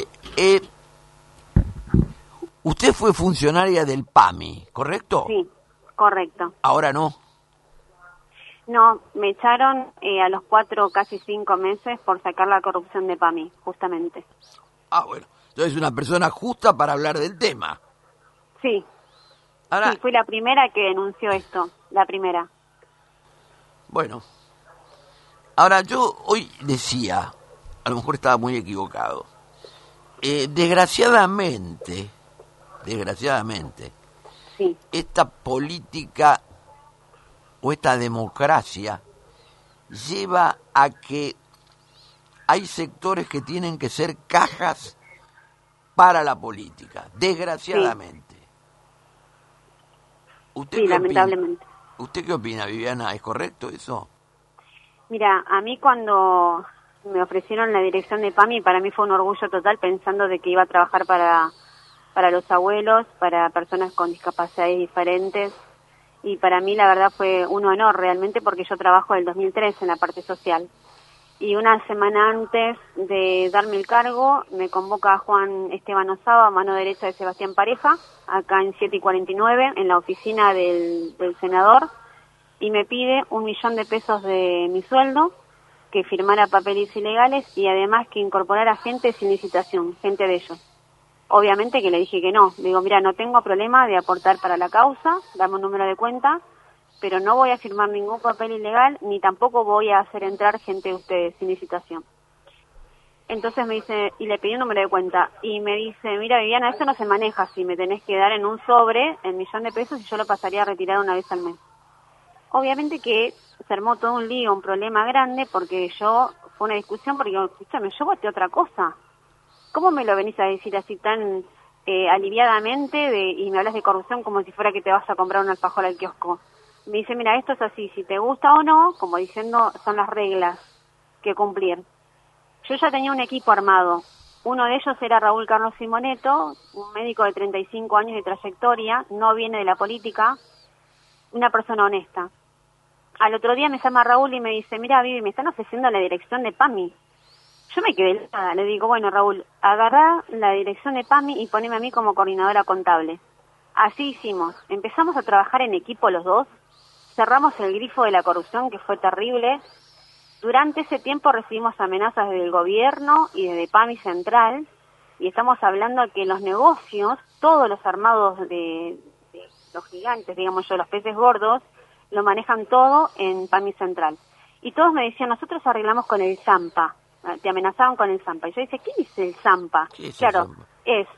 Usted fue funcionaria del PAMI, ¿correcto? Sí, correcto. ¿Ahora no? No, me echaron a los 4, casi 5 meses por sacar la corrupción de PAMI, justamente. Ah, bueno. Entonces es una persona justa para hablar del tema. Sí. Ahora, sí, fui la primera que denunció esto, la primera. Bueno. Ahora, yo hoy decía, a lo mejor estaba muy equivocado, desgraciadamente, sí, esta política o esta democracia lleva a que hay sectores que tienen que ser cajas para la política, desgraciadamente. Sí, ¿Usted sí, lamentablemente. ¿Usted qué opina, Viviana? ¿Es correcto eso? Mira, a mí cuando me ofrecieron la dirección de PAMI, para mí fue un orgullo total pensando de que iba a trabajar para los abuelos, para personas con discapacidades diferentes, y para mí la verdad fue un honor realmente porque yo trabajo del 2003 en la parte social. Y una semana antes de darme el cargo, me convoca a Juan Esteban Osaba, mano derecha de Sebastián Pareja, acá en 7:49, en la oficina del senador, y me pide 1 millón de pesos de mi sueldo, que firmara papeles ilegales y además que incorporara gente sin licitación, gente de ellos. Obviamente que le dije que no. Le digo, mira, no tengo problema de aportar para la causa, dame un número de cuenta, pero no voy a firmar ningún papel ilegal, ni tampoco voy a hacer entrar gente de ustedes sin licitación. Entonces me dice, y le pedí un número de cuenta, y me dice, mira Viviana, esto no se maneja así, me tenés que dar en un sobre el 1 millón de pesos y yo lo pasaría a retirar una vez al mes. Obviamente que se armó todo un lío, un problema grande, porque fue una discusión, porque escúchame, yo voté otra cosa. ¿Cómo me lo venís a decir así tan aliviadamente y me hablas de corrupción como si fuera que te vas a comprar un alfajor al kiosco? Me dice, mira, esto es así, si te gusta o no, como diciendo, son las reglas que cumplir. Yo ya tenía un equipo armado. Uno de ellos era Raúl Carlos Simoneto, un médico de 35 años de trayectoria, no viene de la política, una persona honesta. Al otro día me llama Raúl y me dice, mira, Vivi, me están ofreciendo la dirección de PAMI. Yo me quedé helada, le digo, bueno, Raúl, agarrá la dirección de PAMI y poneme a mí como coordinadora contable. Así hicimos, empezamos a trabajar en equipo los dos, cerramos el grifo de la corrupción, que fue terrible. Durante ese tiempo recibimos amenazas del gobierno y desde PAMI Central, y estamos hablando que los negocios, todos los armados de los gigantes, digamos yo, los peces gordos, lo manejan todo en PAMI Central. Y todos me decían, nosotros arreglamos con el Zampa, te amenazaban con el Zampa. Y yo decía, ¿qué es el Zampa? Claro, es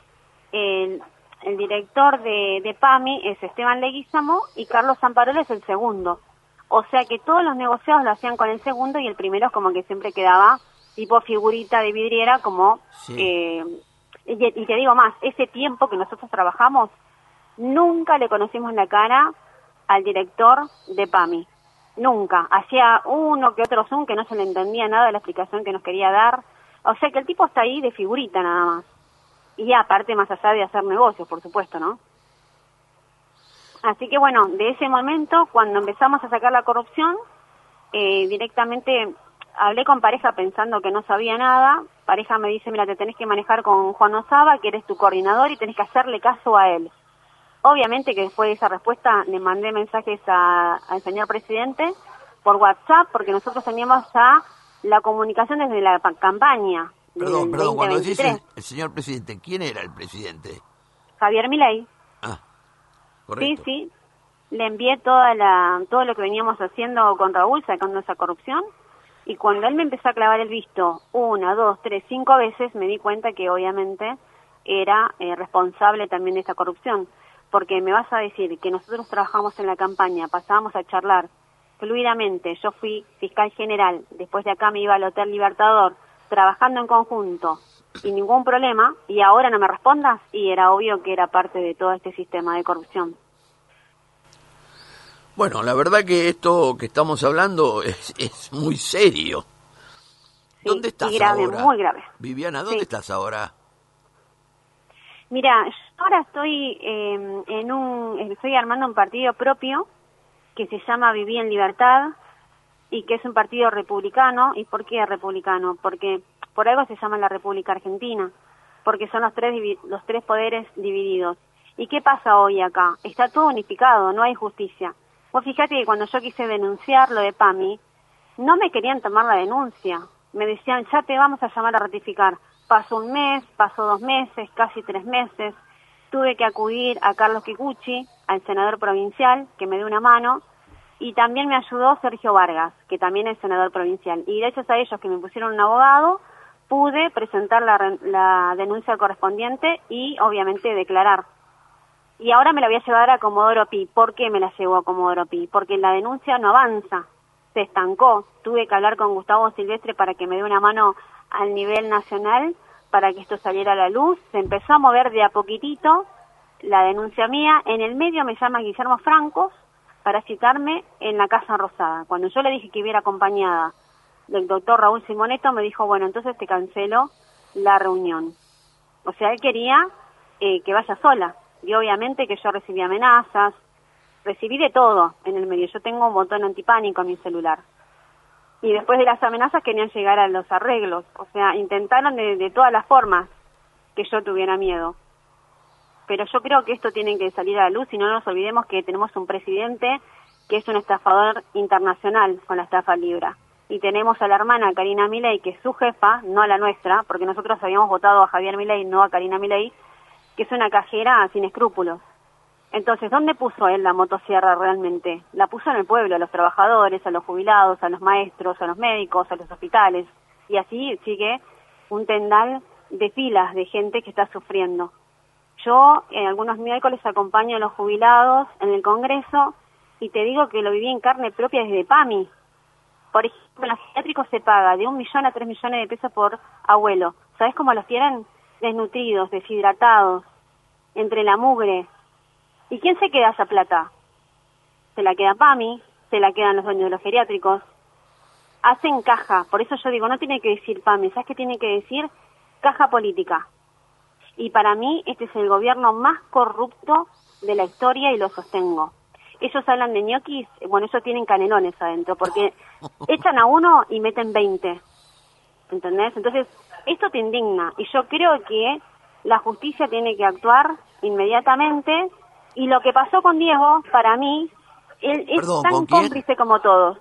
el director de PAMI, es Esteban Leguízamo, y Carlos Zamparola es el segundo. O sea que todos los negociados lo hacían con el segundo y el primero es como que siempre quedaba tipo figurita de vidriera, como... Sí. Y te digo más, ese tiempo que nosotros trabajamos, nunca le conocimos la cara al director de PAMI. nunca. Hacía uno que otro Zoom que no se le entendía nada de la explicación que nos quería dar. O sea que el tipo está ahí de figurita nada más. Y aparte más allá de hacer negocios, por supuesto, ¿no? Así que bueno, de ese momento, cuando empezamos a sacar la corrupción, directamente hablé con pareja pensando que no sabía nada. Pareja me dice, mira, te tenés que manejar con Juan Osaba, que eres tu coordinador, y tenés que hacerle caso a él. Obviamente que después de esa respuesta le mandé mensajes al señor presidente por WhatsApp, porque nosotros teníamos ya la comunicación desde la campaña. Perdón, cuando decís el señor presidente, ¿quién era el presidente? Javier Milei. Ah, correcto. Sí, le envié todo lo que veníamos haciendo con Raúl, sacando esa corrupción, y cuando él me empezó a clavar el visto 1, 2, 3, 5 veces, me di cuenta que obviamente era responsable también de esta corrupción, porque me vas a decir que nosotros trabajamos en la campaña, pasábamos a charlar fluidamente, yo fui fiscal general, después de acá me iba al Hotel Libertador, trabajando en conjunto, y ningún problema, y ahora no me respondas, y era obvio que era parte de todo este sistema de corrupción. Bueno, la verdad que esto que estamos hablando es muy serio. Sí, ¿Dónde estás grave, ahora? Muy grave. Viviana, ¿dónde estás ahora? Mira, yo ahora estoy estoy armando un partido propio que se llama Viví en Libertad y que es un partido republicano. ¿Y por qué republicano? Porque por algo se llama la República Argentina, porque son los tres poderes divididos. ¿Y qué pasa hoy acá? Está todo unificado, no hay justicia. Vos fíjate que cuando yo quise denunciar lo de PAMI, no me querían tomar la denuncia. Me decían, ya te vamos a llamar a ratificar. Pasó un mes, pasó 2 meses, casi 3 meses. Tuve que acudir a Carlos Kikuchi, al senador provincial, que me dio una mano, y también me ayudó Sergio Vargas, que también es senador provincial. Y gracias a ellos que me pusieron un abogado, pude presentar la denuncia correspondiente y obviamente declarar. Y ahora me la voy a llevar a Comodoro Pi. ¿Por qué me la llevo a Comodoro Pi? Porque la denuncia no avanza, se estancó. Tuve que hablar con Gustavo Silvestre para que me dé una mano al nivel nacional para que esto saliera a la luz. Se empezó a mover de a poquitito la denuncia mía. En el medio me llama Guillermo Francos para citarme en la Casa Rosada. Cuando yo le dije que iba acompañada del doctor Raúl Simoneto, me dijo, bueno, entonces te cancelo la reunión. O sea, él quería que vaya sola. Y obviamente que yo recibí amenazas, recibí de todo en el medio. Yo tengo un botón antipánico en mi celular. Y después de las amenazas querían llegar a los arreglos. O sea, intentaron de todas las formas que yo tuviera miedo. Pero yo creo que esto tiene que salir a la luz y no nos olvidemos que tenemos un presidente que es un estafador internacional con la estafa Libra. Y tenemos a la hermana Karina Milei, que es su jefa, no a la nuestra, porque nosotros habíamos votado a Javier Milei, no a Karina Milei, que es una cajera sin escrúpulos. Entonces, ¿dónde puso él la motosierra realmente? La puso en el pueblo, a los trabajadores, a los jubilados, a los maestros, a los médicos, a los hospitales. Y así sigue un tendal de filas de gente que está sufriendo. Yo algunos miércoles acompaño a los jubilados en el Congreso y te digo que lo viví en carne propia desde PAMI. Por ejemplo, en los geriátricos se paga de 1 millón a 3 millones de pesos por abuelo. ¿Sabés cómo los tienen? Desnutridos, deshidratados, entre la mugre. ¿Y quién se queda esa plata? Se la queda PAMI, se la quedan los dueños de los geriátricos. Hacen caja, por eso yo digo, no tiene que decir PAMI, ¿sabes qué tiene que decir? Caja política. Y para mí este es el gobierno más corrupto de la historia y lo sostengo. Ellos hablan de ñoquis, bueno, ellos tienen canelones adentro, porque echan a uno y meten 20. ¿Entendés? Entonces, esto te indigna. Y yo creo que la justicia tiene que actuar inmediatamente. Y lo que pasó con Diego, para mí, él es tan cómplice como todos.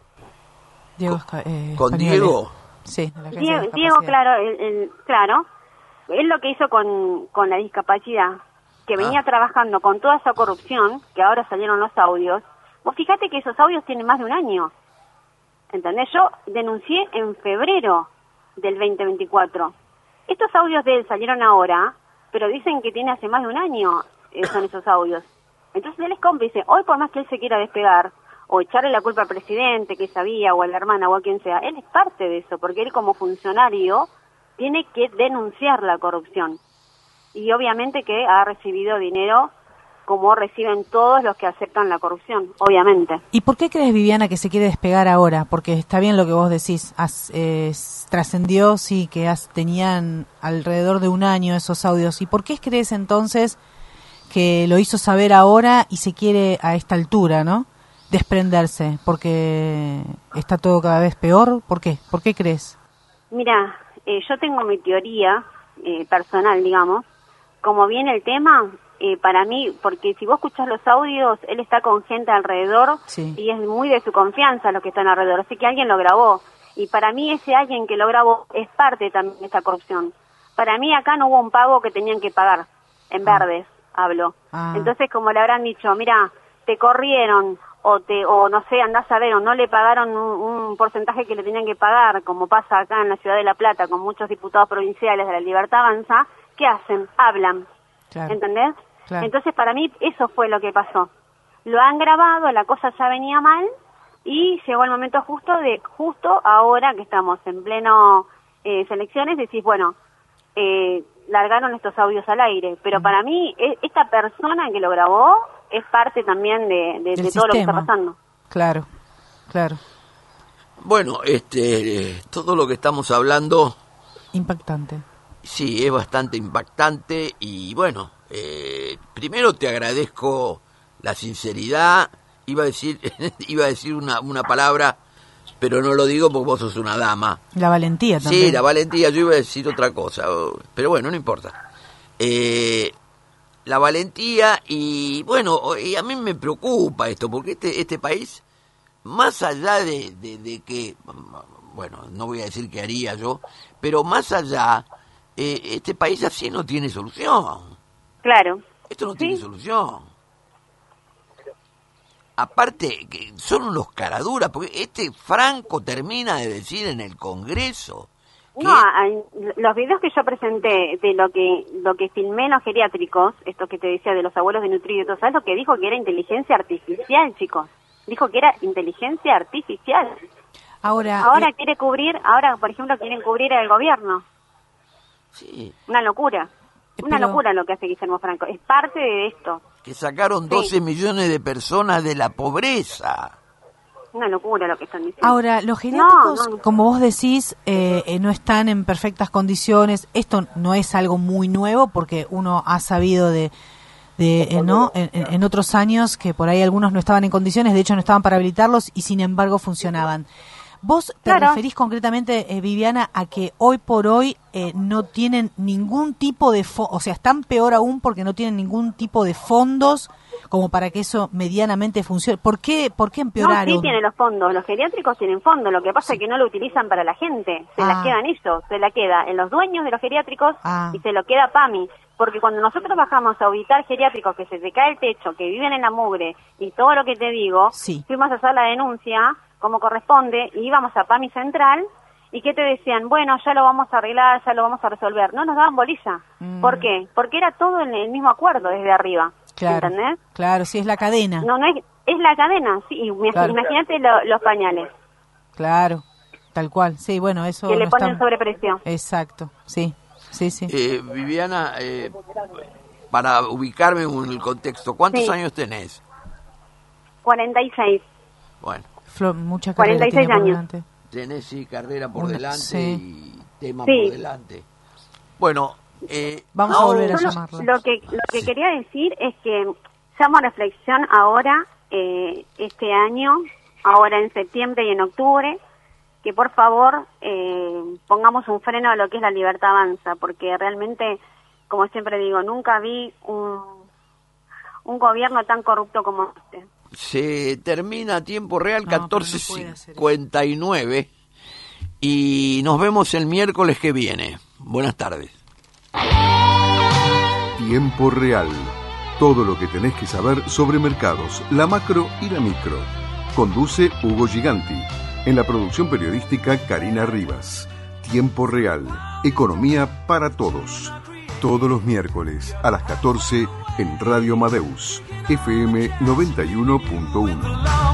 Diego ¿Con Diego? Sí, Diego, claro, claro. Él lo que hizo con la discapacidad, que venía trabajando con toda esa corrupción, que ahora salieron los audios. Vos fíjate que esos audios tienen más de 1 año. ¿Entendés? Yo denuncié en febrero del 2024. Estos audios de él salieron ahora, pero dicen que tiene hace más de 1 año, son esos audios. Entonces él es cómplice. Hoy, por más que él se quiera despegar, o echarle la culpa al presidente que sabía, o a la hermana, o a quien sea, él es parte de eso, porque él como funcionario tiene que denunciar la corrupción. Y obviamente que ha recibido dinero como reciben todos los que aceptan la corrupción, obviamente. ¿Y por qué crees, Viviana, que se quiere despegar ahora? Porque está bien lo que vos decís, trascendió, sí, que tenían alrededor de un año esos audios. ¿Y por qué crees entonces que lo hizo saber ahora y se quiere a esta altura, ¿no?, desprenderse? ¿Porque está todo cada vez peor? ¿Por qué? ¿Por qué crees? Mira, yo tengo mi teoría personal, digamos. Como viene el tema, para mí, porque si vos escuchás los audios, él está con gente alrededor, sí, y es muy de su confianza los que están alrededor, así que alguien lo grabó. Y para mí ese alguien que lo grabó es parte también de esta corrupción. Para mí acá no hubo un pago que tenían que pagar, en Verdes hablo. Entonces, como le habrán dicho, mira, te corrieron, o no sé, andás a ver, o no le pagaron un porcentaje que le tenían que pagar, como pasa acá en la Ciudad de La Plata con muchos diputados provinciales de la Libertad Avanza, ¿qué hacen? Hablan. Claro. ¿Entendés? Claro. Entonces, para mí, eso fue lo que pasó. Lo han grabado, la cosa ya venía mal, y llegó el momento justo ahora que estamos en pleno elecciones, decís, bueno, largaron estos audios al aire. Pero para mí, esta persona que lo grabó es parte también de todo sistema, lo que está pasando. Claro, claro. Bueno, todo lo que estamos hablando... Impactante. Sí, es bastante impactante y bueno, primero te agradezco la sinceridad, iba a decir una palabra, pero no lo digo porque vos sos una dama. La valentía también. Sí, la valentía, yo iba a decir otra cosa, pero bueno, no importa. La valentía y bueno, y a mí me preocupa esto, porque este país, más allá de que, bueno, no voy a decir qué haría yo, pero más allá... este país así no tiene solución. Claro. Esto no tiene solución. Aparte, que son unos caraduras, porque Franco termina de decir en el Congreso... No, los videos que yo presenté de lo que filmé en los geriátricos, esto que te decía de los abuelos de nutridos, ¿sabes lo que dijo? Que era inteligencia artificial, chicos. Dijo que era inteligencia artificial. Ahora quiere cubrir, por ejemplo, quieren cubrir al gobierno. Sí. Una locura. Una locura lo que hace Guillermo Franco. Es parte de esto. Que sacaron 12 millones de personas de la pobreza. Una locura lo que están diciendo. Ahora, los geriátricos, como vos decís, no están en perfectas condiciones. Esto no es algo muy nuevo porque uno ha sabido en otros años que por ahí algunos no estaban en condiciones, de hecho no estaban para habilitarlos y sin embargo funcionaban. ¿Vos te referís concretamente, Viviana, a que hoy por hoy no tienen ningún tipo de... o sea, están peor aún porque no tienen ningún tipo de fondos como para que eso medianamente funcione? ¿Por qué empeoraron? No, sí tienen los fondos. Los geriátricos tienen fondos. Lo que pasa es que no lo utilizan para la gente. Se la quedan ellos. Se la queda en los dueños de los geriátricos y se lo queda PAMI. Porque cuando nosotros bajamos a auditar geriátricos que se te cae el techo, que viven en la mugre y todo lo que te digo, fuimos a hacer la denuncia como corresponde y íbamos a PAMI Central y que te decían, bueno, ya lo vamos a arreglar, ya lo vamos a resolver. No nos daban bolilla. ¿Por qué? Porque era todo en el mismo acuerdo desde arriba. Claro, ¿entendés? Claro, sí, es la cadena. No es la cadena, sí. Claro. Imagínate los pañales. Claro, tal cual. Sí, bueno, eso... Que le ponen sobrepresión. Exacto, sí. Viviana, para ubicarme en el contexto, ¿cuántos años tenés? 46. Bueno. Flor, mucha carrera 46 años. Delante. Tenés carrera por delante y tema por delante. Bueno, vamos a volver a llamarla. Lo que quería decir es que llamo a reflexión ahora, este año, ahora en septiembre y en octubre, que por favor pongamos un freno a lo que es la Libertad Avanza, porque realmente, como siempre digo, nunca vi un gobierno tan corrupto como este. Se termina a tiempo real 14:59 y nos vemos el miércoles que viene. Buenas tardes. Tiempo real. Todo lo que tenés que saber sobre mercados, la macro y la micro. Conduce Hugo Giganti. En la producción periodística Karina Rivas. Tiempo real. Economía para todos. Todos los miércoles a las 14 en Radio Amadeus, FM 91.1.